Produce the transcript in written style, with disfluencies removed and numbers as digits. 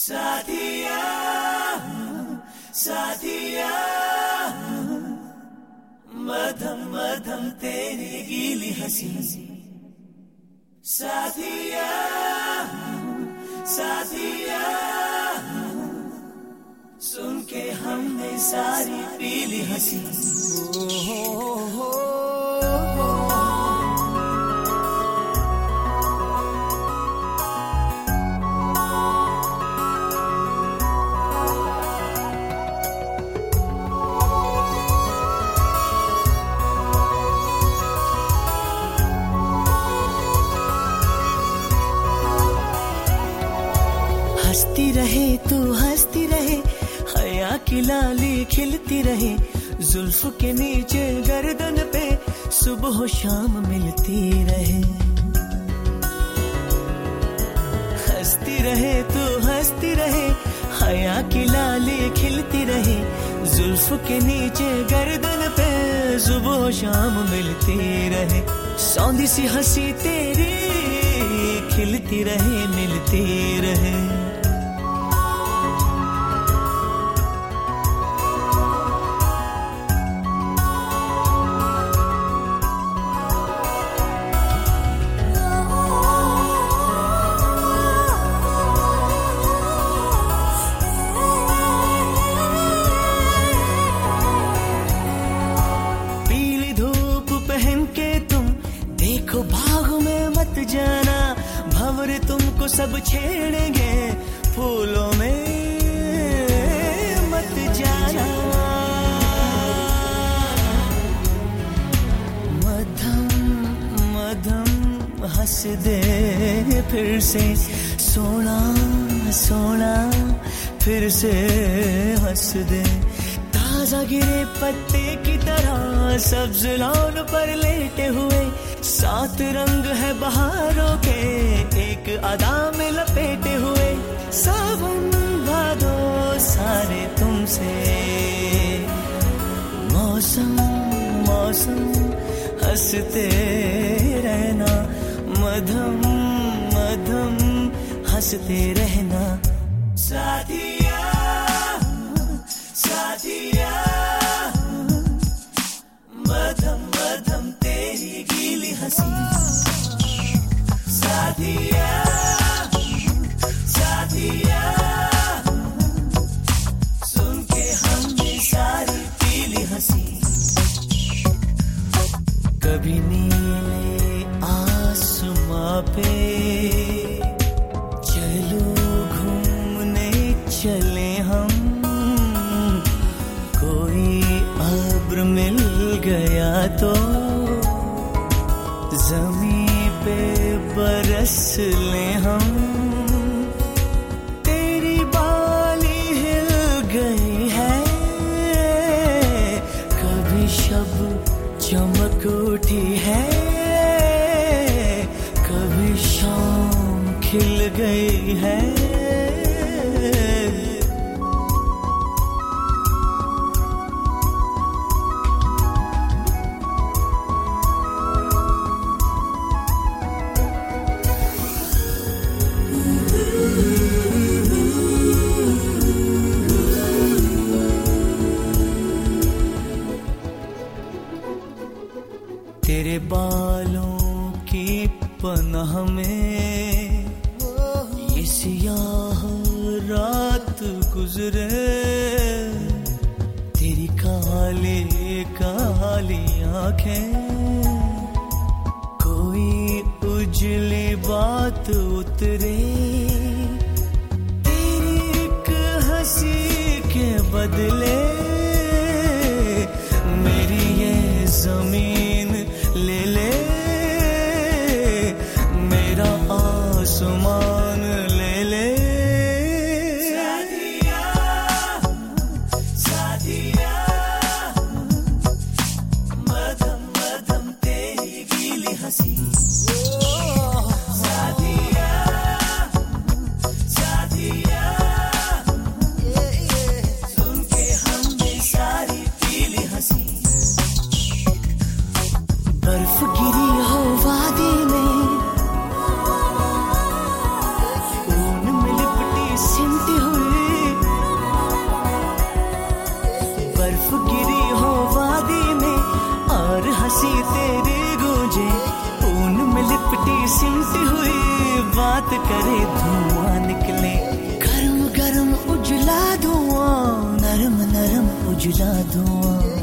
साथिया साथिया मधम मधम तेरी गीली हंसी साथिया साथिया सुन के हमने सारी पीली हंसी हंसती रहे तू हंसती रहे हया की लाली खिलती रहे जुल्फ के नीचे गर्दन पे सुबह शाम मिलती रहे हंसती रहे तू हंसती रहे हया की लाली खिलती रहे जुल्फ के नीचे गर्दन पे सुबह शाम मिलती रहे सौंधी सी हंसी तेरी खिलती रहे मिलती रहे भाग में मत जाना भंवरे तुमको सब छेड़ेंगे फूलों में मत जाना मधम मधम हंस दे फिर से सोना सोना फिर से हंस दे ताजा गिरे पत्ते की तरह सब्ज लॉन पर लेटे हुए सात रंग है बहारों के एक अदा में लपेटे हुए सावन भादो सारे तुमसे मौसम मौसम हंसते रहना मधम मधम हंसते रहना साथिया साथिया मधम मधम तेरी गीली हंसी साथिया साथिया सुन के हमने सारी पीली हंसी कभी नीले आसमां पे चलो घूमने चले हम कोई अब्र मिल गया तो ज़मीं पे बरस ले हम तेरी बाली हिल गई है कभी शब चमक उठी है कभी शाम खिल गई है तेरे बालों की पनाह में ये सियाह रात गुजरे तेरी काली काली आंखें कोई उजली बात उतरे तेरी एक हंसी के बदले मेरी ये जमीन ले ले मेरा आसमान ले ले साथिया साथिया मधम मधम तेरी गीली हंसी साथिया करे धुआं निकले, गरम गरम उजला धुआं, नरम नरम उजला धुआं।